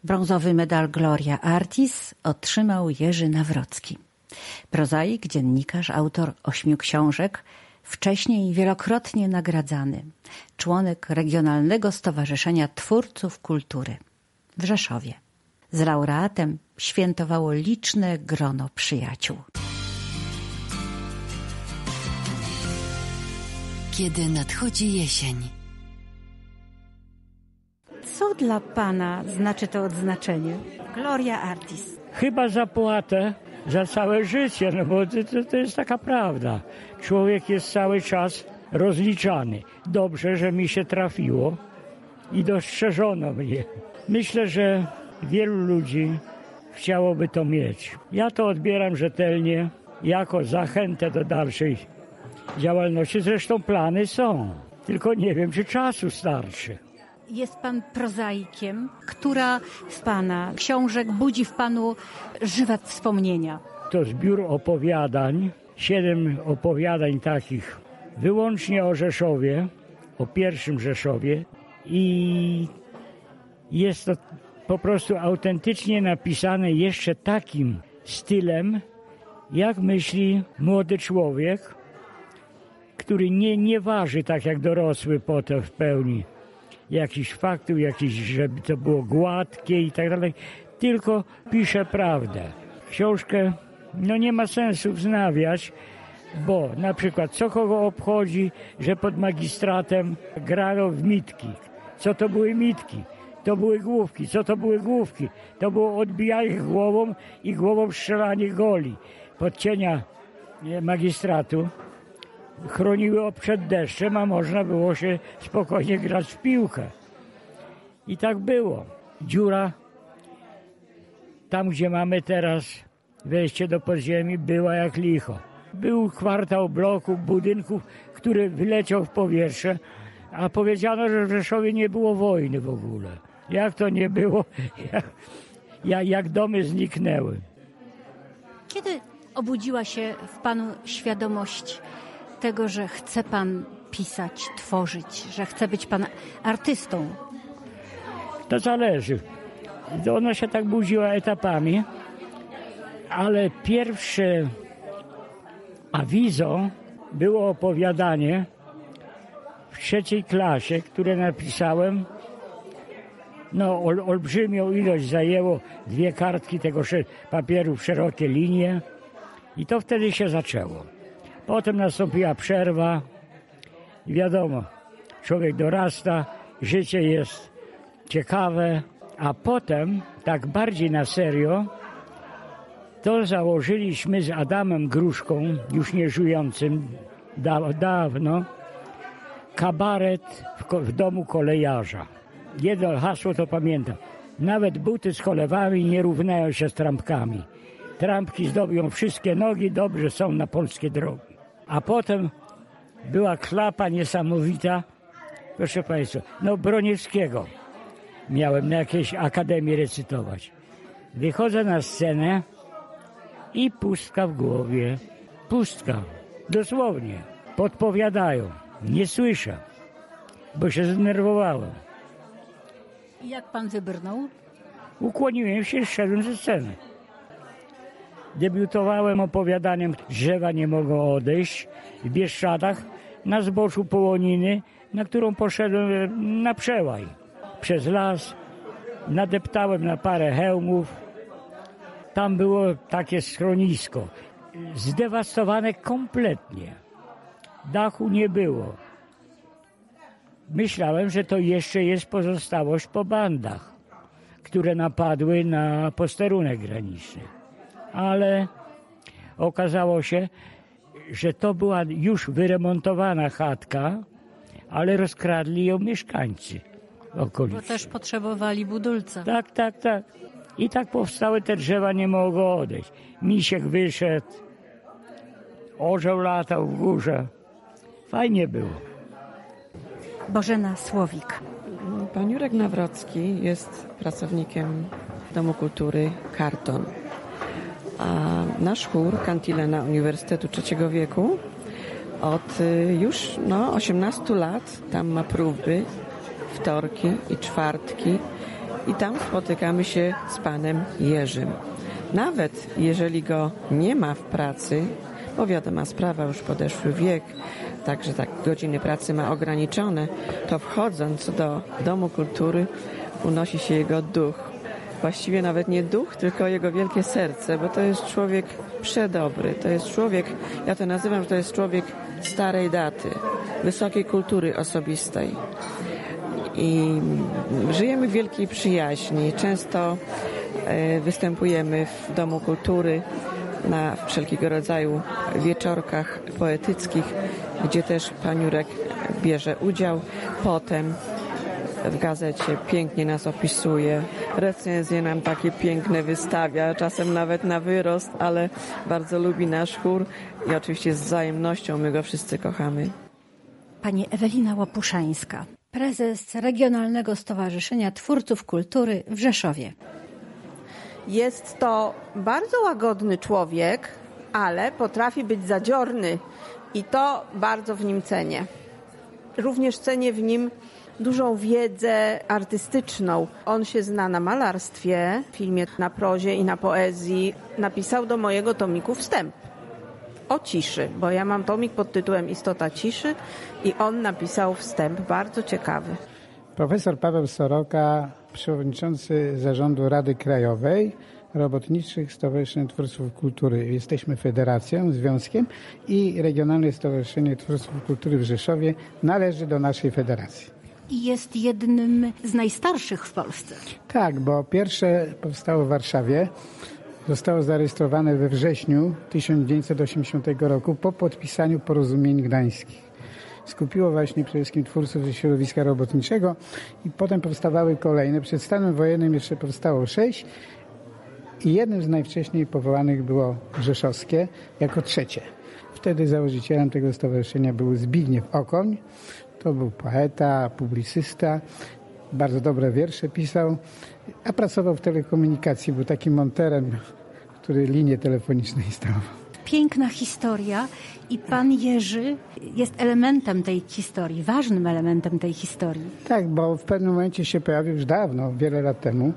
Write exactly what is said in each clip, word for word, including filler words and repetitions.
Brązowy medal Gloria Artis otrzymał Jerzy Nawrocki. Prozaik, dziennikarz, autor ośmiu książek, wcześniej wielokrotnie nagradzany. Członek Regionalnego Stowarzyszenia Twórców Kultury w Rzeszowie. Z laureatem świętowało liczne grono przyjaciół. Kiedy nadchodzi jesień. Co dla pana znaczy to odznaczenie? Gloria Artis. Chyba zapłatę za całe życie, no bo to, to, to jest taka prawda. Człowiek jest cały czas rozliczany. Dobrze, że mi się trafiło i dostrzeżono mnie. Myślę, że wielu ludzi chciałoby to mieć. Ja to odbieram rzetelnie jako zachętę do dalszej działalności. Zresztą plany są, tylko nie wiem, czy czasu starczy. Jest pan prozaikiem, która z pana książek budzi w panu żywe wspomnienia. To zbiór opowiadań, siedem opowiadań takich wyłącznie o Rzeszowie, o pierwszym Rzeszowie i jest to po prostu autentycznie napisane jeszcze takim stylem, jak myśli młody człowiek, który nie, nie waży tak jak dorosły potem w pełni jakichś faktów, jakiś, żeby to było gładkie i tak dalej, tylko pisze prawdę. Książkę no nie ma sensu wznawiać, bo na przykład co kogo obchodzi, że pod magistratem grano w mitki. Co to były mitki? To były główki. Co to były główki? To było odbijanie głową i głową strzelanie goli. Pod cienia magistratu chroniły przed deszczem, a można było się spokojnie grać w piłkę. I tak było. Dziura, tam gdzie mamy teraz wejście do podziemi, była jak licho. Był kwartał bloków, budynków, który wyleciał w powietrze, a powiedziano, że w Rzeszowie nie było wojny w ogóle. Jak to nie było? Jak, jak domy zniknęły. Kiedy obudziła się w panu świadomość tego, że chce pan pisać, tworzyć, że chce być pan artystą? To zależy. Ona się tak budziła etapami, ale pierwsze awizo było opowiadanie w trzeciej klasie, które napisałem. No, ol, olbrzymią ilość zajęło, dwie kartki tego papieru w szerokie linie i to wtedy się zaczęło. Potem nastąpiła przerwa i wiadomo, człowiek dorasta, życie jest ciekawe, a potem tak bardziej na serio to założyliśmy z Adamem Gruszką, już nie żyjącym da, dawno, kabaret w, w domu kolejarza. Jedno hasło to pamiętam. Nawet buty z cholewami nie równają się z trampkami. Trampki zdobią wszystkie nogi, dobrze są na polskie drogi. A potem była klapa niesamowita, proszę państwa, no Broniewskiego miałem na jakiejś akademii recytować. Wychodzę na scenę i pustka w głowie. Pustka, dosłownie. Podpowiadają. Nie słyszę, bo się zdenerwowałem. I jak pan wybrnął? Ukłoniłem się i szedłem ze sceny. Debiutowałem opowiadaniem Drzewa nie mogą odejść w Bieszczadach na zboczu Połoniny, na którą poszedłem na przełaj. Przez las nadeptałem na parę hełmów. Tam było takie schronisko, zdewastowane kompletnie. Dachu nie było. Myślałem, że to jeszcze jest pozostałość po bandach, które napadły na posterunek graniczny. Ale okazało się, że to była już wyremontowana chatka, ale rozkradli ją mieszkańcy okolicy. Bo też potrzebowali budulca. Tak, tak, tak. I tak powstały te Drzewa nie mogą odejść. Misiek wyszedł, orzeł latał w górze. Fajnie było. Bożena Słowik. Pan Jurek Nawrocki jest pracownikiem Domu Kultury Karton. A nasz chór Kantilena Uniwersytetu Trzeciego Wieku od już no, osiemnastu lat tam ma próby, wtorki i czwartki i tam spotykamy się z panem Jerzym. Nawet jeżeli go nie ma w pracy, bo wiadoma sprawa, już podeszły wiek, także tak godziny pracy ma ograniczone, to wchodząc do Domu Kultury unosi się jego duch. Właściwie nawet nie duch, tylko jego wielkie serce, bo to jest człowiek przedobry. To jest człowiek, ja to nazywam, że to jest człowiek starej daty, wysokiej kultury osobistej. I żyjemy w wielkiej przyjaźni. Często występujemy w Domu Kultury na wszelkiego rodzaju wieczorkach poetyckich, gdzie też pan Jurek bierze udział. Potem w gazecie pięknie nas opisuje, recenzje nam takie piękne wystawia, czasem nawet na wyrost, ale bardzo lubi nasz chór i oczywiście z wzajemnością my go wszyscy kochamy. Pani Ewelina Łapuszańska, prezes Regionalnego Stowarzyszenia Twórców Kultury w Rzeszowie. Jest to bardzo łagodny człowiek, ale potrafi być zadziorny i to bardzo w nim cenię. Również cenię w nim dużą wiedzę artystyczną. On się zna na malarstwie, filmie, na prozie i na poezji. Napisał do mojego tomiku wstęp o ciszy, bo ja mam tomik pod tytułem Istota ciszy i on napisał wstęp bardzo ciekawy. Profesor Paweł Soroka, przewodniczący zarządu Rady Krajowej Robotniczych Stowarzyszeń Twórców Kultury. Jesteśmy federacją, związkiem i Regionalne Stowarzyszenie Twórców Kultury w Rzeszowie należy do naszej federacji. I jest jednym z najstarszych w Polsce. Tak, bo pierwsze powstało w Warszawie. Zostało zarejestrowane we wrześniu tysiąc dziewięćset osiemdziesiątego roku po podpisaniu porozumień gdańskich. Skupiło właśnie przede wszystkim twórców ze środowiska robotniczego i potem powstawały kolejne. Przed stanem wojennym jeszcze powstało sześć i jednym z najwcześniej powołanych było rzeszowskie jako trzecie. Wtedy założycielem tego stowarzyszenia był Zbigniew Okoń. To był poeta, publicysta, bardzo dobre wiersze pisał, a pracował w telekomunikacji, był takim monterem, który linie telefoniczne instalował. Piękna historia i pan Jerzy jest elementem tej historii, ważnym elementem tej historii. Tak, bo w pewnym momencie się pojawił już dawno, wiele lat temu,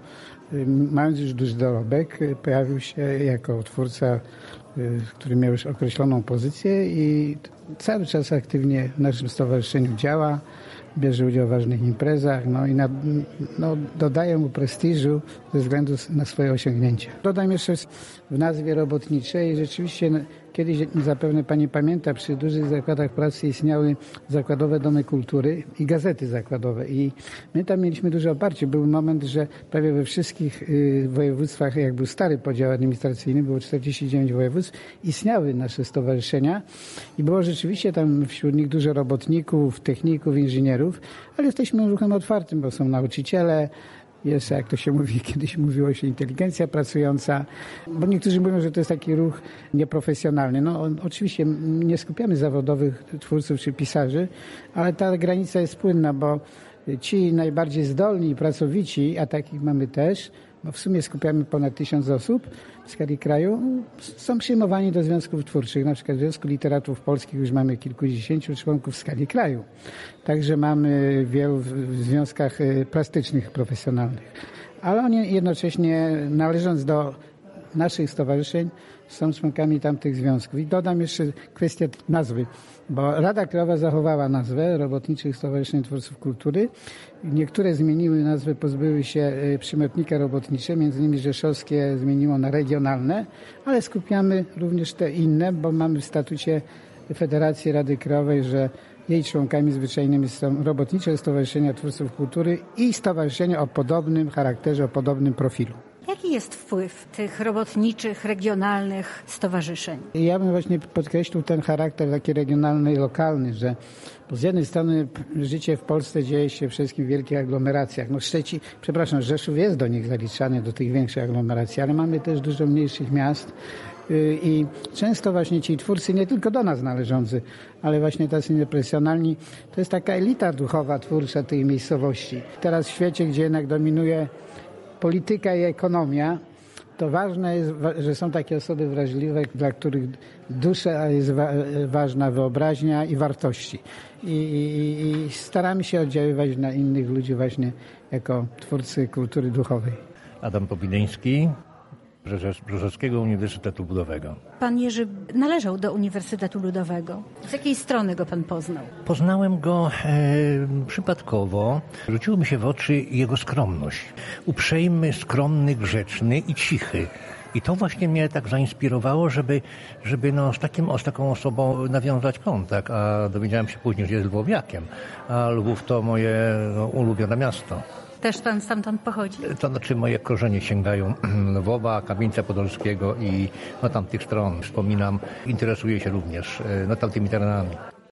mając już duży dorobek, pojawił się jako twórca, który miał już określoną pozycję i cały czas aktywnie w naszym stowarzyszeniu działa, bierze udział w ważnych imprezach, no i na, no, dodaje mu prestiżu ze względu na swoje osiągnięcia. Dodam jeszcze w nazwie robotniczej, rzeczywiście kiedyś, zapewne pani pamięta, przy dużych zakładach pracy istniały zakładowe domy kultury i gazety zakładowe i my tam mieliśmy duże oparcie. Był moment, że prawie we wszystkich y, województwach, jak był stary podział administracyjny, było czterdzieści dziewięć województw, istniały nasze stowarzyszenia i było rzeczywiście tam wśród nich dużo robotników, techników, inżynierów, ale jesteśmy ruchem otwartym, bo są nauczyciele, jest, jak to się mówi, kiedyś mówiło się inteligencja pracująca, bo niektórzy mówią, że to jest taki ruch nieprofesjonalny. No oczywiście nie skupiamy zawodowych twórców czy pisarzy, ale ta granica jest płynna, bo ci najbardziej zdolni i pracowici, a takich mamy też, bo w sumie skupiamy ponad tysiąc osób w skali kraju, są przyjmowani do związków twórczych. Na przykład w Związku Literatów Polskich już mamy kilkudziesięciu członków w skali kraju. Także mamy wielu w związkach plastycznych profesjonalnych. Ale oni jednocześnie, należąc do naszych stowarzyszeń, są członkami tamtych związków. I dodam jeszcze kwestię nazwy, bo Rada Krajowa zachowała nazwę Robotniczych Stowarzyszeń Twórców Kultury. Niektóre zmieniły nazwę, pozbyły się przymiotnika robotnicze, między innymi rzeszowskie zmieniło na regionalne, ale skupiamy również te inne, bo mamy w statucie Federacji Rady Krajowej, że jej członkami zwyczajnymi są Robotnicze Stowarzyszenia Twórców Kultury i stowarzyszenia o podobnym charakterze, o podobnym profilu. Jaki jest wpływ tych robotniczych, regionalnych stowarzyszeń? Ja bym właśnie podkreślił ten charakter taki regionalny i lokalny, że z jednej strony życie w Polsce dzieje się przede wszystkim w wielkich aglomeracjach. No Szczecin, przepraszam, Rzeszów jest do nich zaliczany, do tych większych aglomeracji, ale mamy też dużo mniejszych miast i często właśnie ci twórcy, nie tylko do nas należący, ale właśnie tacy nieprofesjonalni, to jest taka elita duchowa, twórcza tej miejscowości. Teraz w świecie, gdzie jednak dominuje polityka i ekonomia, to ważne jest, że są takie osoby wrażliwe, dla których dusza jest wa- ważna, wyobraźnia i wartości. I, i, I staramy się oddziaływać na innych ludzi właśnie jako twórcy kultury duchowej. Adam Pobideński, prezes Brzozowskiego Uniwersytetu Ludowego. Pan Jerzy należał do Uniwersytetu Ludowego. Z jakiej strony go pan poznał? Poznałem go e, przypadkowo. Rzuciło mi się w oczy jego skromność. Uprzejmy, skromny, grzeczny i cichy. I to właśnie mnie tak zainspirowało, żeby, żeby no, z, takim, z taką osobą nawiązać kontakt. A dowiedziałem się później, że jest lwowiakiem. A Lwów to moje no, ulubione miasto. Też pan stamtąd pochodzi? To znaczy moje korzenie sięgają Lwowa, Kamieńca Podolskiego i no, tamtych stron. Wspominam, interesuję się również no, tamtymi terenami.